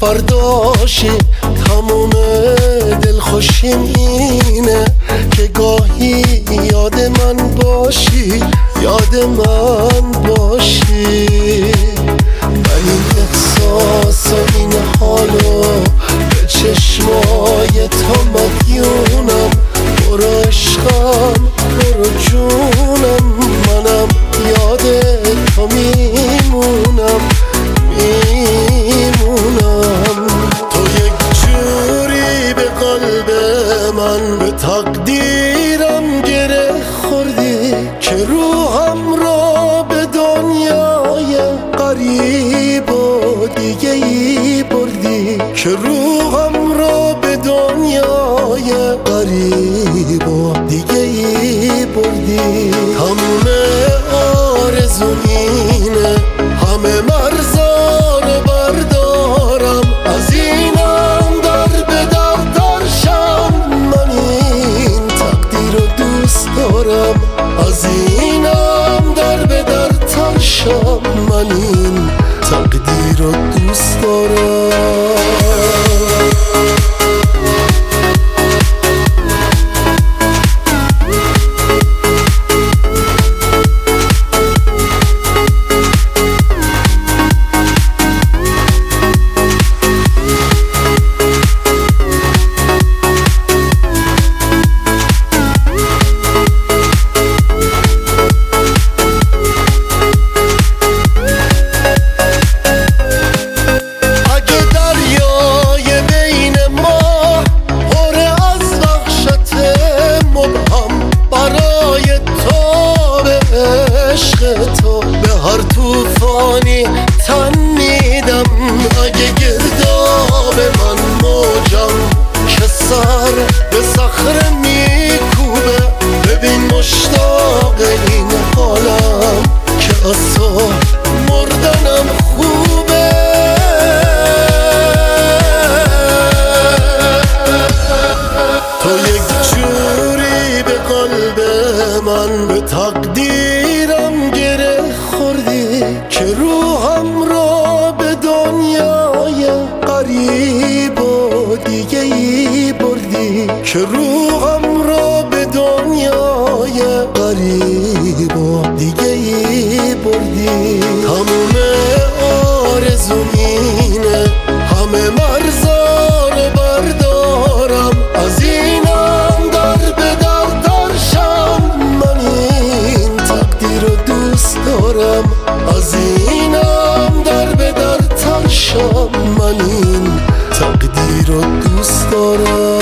فرداشی تموم دلخوشیم اینه که گاهی یاد من باشی، یاد من باشی. من این احساس و این حالو به چشمای تو مدیونم. برو عشقم برو جونم، منم یاد تو میمونم میمونم. تو یک جوری به قلب من به تقدیرم گره خوردی که روحم را به دنیای غریب و دیگه ای بردی، که روحم را به دنیای غریب و دیگه ای بردی. همه آرزو اینه همه مرزا رو بردارم، از اینم در به در درشم. من این تقدیر رو دوست دارم، از اینم در به در ترشم. من این تقدیر رو دوست دارم. تو به هر طوفانی تن میدم، اگه گرداب من موجم که سر به صخره میکوبه. ببین مشتاق این حالم که از تو مردنم خوبه. تو یک جوری به قلب من به تقدیرم گره خوردی که روحم را به دنیای غریب و دیگه ای بردی، که روحم را به دنیای غریب و دیگه ای بردی. تموم آرزو اینه همه مرزا رو بردارم، از اینم در به در درشم. من این تقدیر رو دوست دارم، از اینم در به در ترشم. من این تقدیر رو دوست دارم.